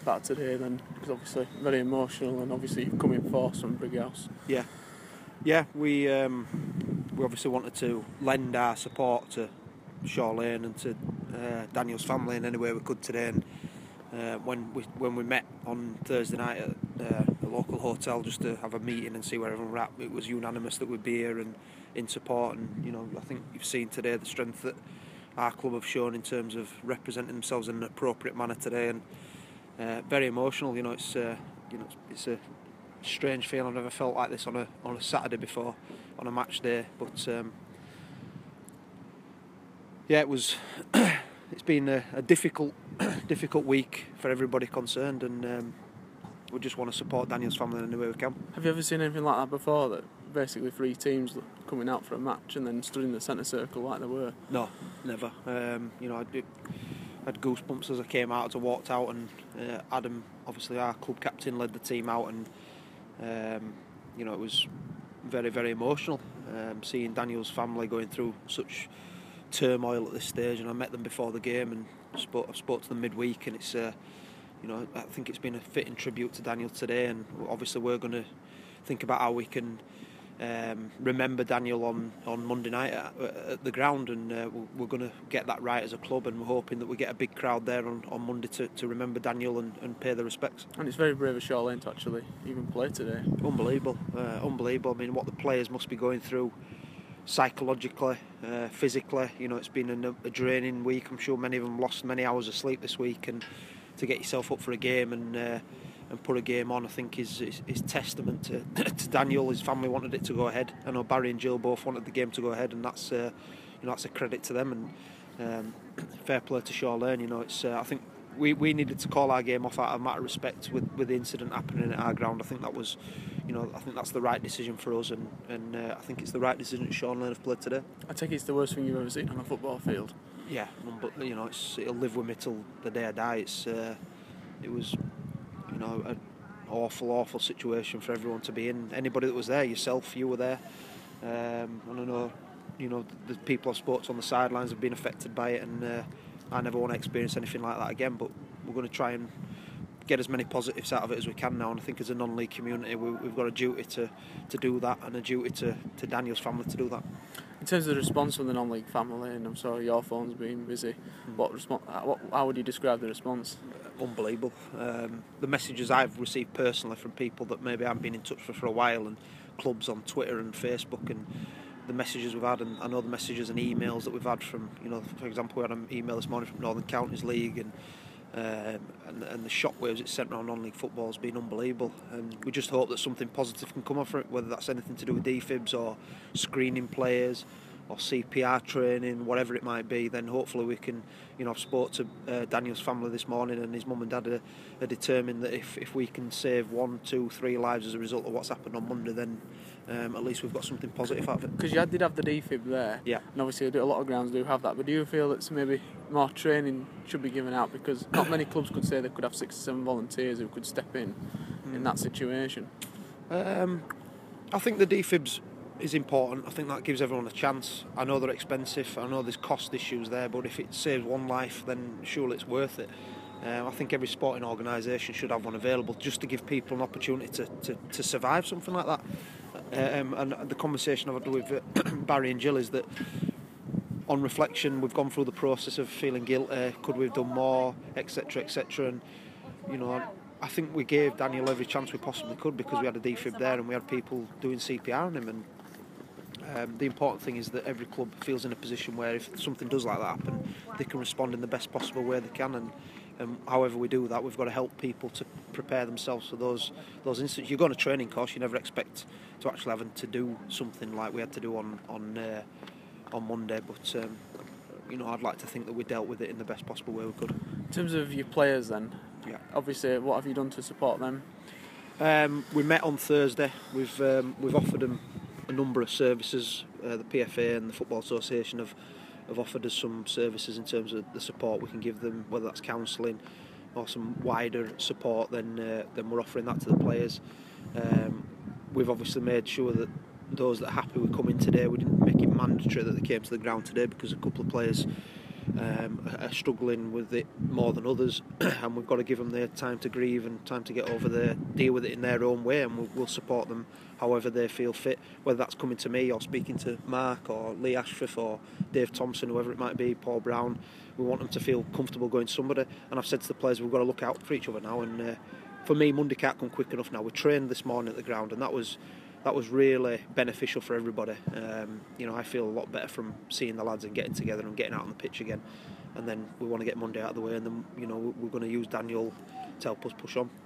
about today then? Because obviously very emotional, and obviously you've come in fourth from Brighouse. Yeah, we obviously wanted to lend our support to Shaw Lane and to Daniel's family in any way we could today. And when we met on Thursday night at a local hotel just to have a meeting and see where everyone were at, it was unanimous that we'd be here and in support. And I think you've seen today the strength that our club have shown in terms of representing themselves in an appropriate manner today, and very emotional. It's a strange feeling. I've never felt like this on a Saturday before, on a match day. But it was. It's been a difficult week for everybody concerned, and we just want to support Daniel's family in any way we can. Have you ever seen anything like that before? That basically 3 teams coming out for a match and then stood in the centre circle like they were? No, never. I had goosebumps as I came out, as I walked out, and Adam, obviously our club captain, led the team out, and it was very, very emotional seeing Daniel's family going through such turmoil at this stage. And I met them before the game and spoke to them midweek, and it's I think it's been a fitting tribute to Daniel today. And obviously we're going to think about how we can remember Daniel on Monday night at the ground, and we're going to get that right as a club, and we're hoping that we get a big crowd there on Monday to remember Daniel and pay the respects. And it's very brave of Shaw Lane to actually even play today. Unbelievable. I mean, what the players must be going through psychologically, physically. It's been a draining week. I'm sure many of them lost many hours of sleep this week, and to get yourself up for a game and put a game on, I think is testament to Daniel. His family wanted it to go ahead. I know Barry and Jill both wanted the game to go ahead, and that's a credit to them, and fair play to Shaw Lane. I think we needed to call our game off out of a matter of respect with the incident happening at our ground. I think that was, I think that's the right decision for us, and I think it's the right decision that Shaw Lane have played today. I take it's the worst thing you've ever seen on a football field. Yeah, but it'll live with me till the day I die. It was an awful situation for everyone to be in. Anybody that was there, yourself, you were there. And I know, the people I've spoken to on the sidelines have been affected by it, and I never want to experience anything like that again. But we're going to try and get as many positives out of it as we can now, and I think as a non-league community we've got a duty to do that, and a duty to Daniel's family to do that. In terms of the response from the non-league family, and I'm sorry your phone's been busy, how would you describe the response? Unbelievable. The messages I've received personally from people that maybe I haven't been in touch with for a while, and clubs on Twitter and Facebook, and the messages we've had, and I know the messages and emails that we've had from, for example, we had an email this morning from Northern Counties League, and the shockwaves it's sent around non-league football has been unbelievable, and we just hope that something positive can come off it, whether that's anything to do with defibs or screening players or CPR training, whatever it might be. Then hopefully we can, I've spoke to Daniel's family this morning, and his mum and dad are determined that if we can save 1, 2, 3 lives as a result of what's happened on Monday, then at least we've got something positive out of it. Because you did have the defib there, yeah, and obviously a lot of grounds do have that, but do you feel that maybe more training should be given out, because not many clubs could say they could have 6 or 7 volunteers who could step in that situation? I think the defibs is important. I think that gives everyone a chance. I know they're expensive, I know there's cost issues there, but if it saves one life, then surely it's worth it. I think every sporting organisation should have one available, just to give people an opportunity to survive something like that. And the conversation I've had with Barry and Jill is that, on reflection, we've gone through the process of feeling guilty, could we have done more, etc, and I think we gave Daniel every chance we possibly could, because we had a defib there and we had people doing CPR on him, and the important thing is that every club feels in a position where if something does like that happen, they can respond in the best possible way they can, and however we do that, we've got to help people to prepare themselves for those instances. You go on a training course, you never expect to actually having to do something like we had to do on Monday, but I'd like to think that we dealt with it in the best possible way we could. In terms of your players then, yeah, obviously what have you done to support them? We met on Thursday. We've offered them a number of services. The PFA and the Football Association have offered us some services in terms of the support we can give them, whether that's counselling or some wider support. Then we're offering that to the players. We've obviously made sure that those that are happy with coming today, we didn't make it mandatory that they came to the ground today, because a couple of players are struggling with it more than others, and we've got to give them their time to grieve and time to get over there, deal with it in their own way, and we'll support them however they feel fit, whether that's coming to me or speaking to Mark or Lee Ashford or Dave Thompson, whoever it might be, Paul Brown. We want them to feel comfortable going to somebody, and I've said to the players, we've got to look out for each other now, and for me, Monday can't come quick enough now. We trained this morning at the ground, and that was really beneficial for everybody. I feel a lot better from seeing the lads and getting together and getting out on the pitch again. And then we want to get Monday out of the way, and then we're going to use Daniel to help us push on.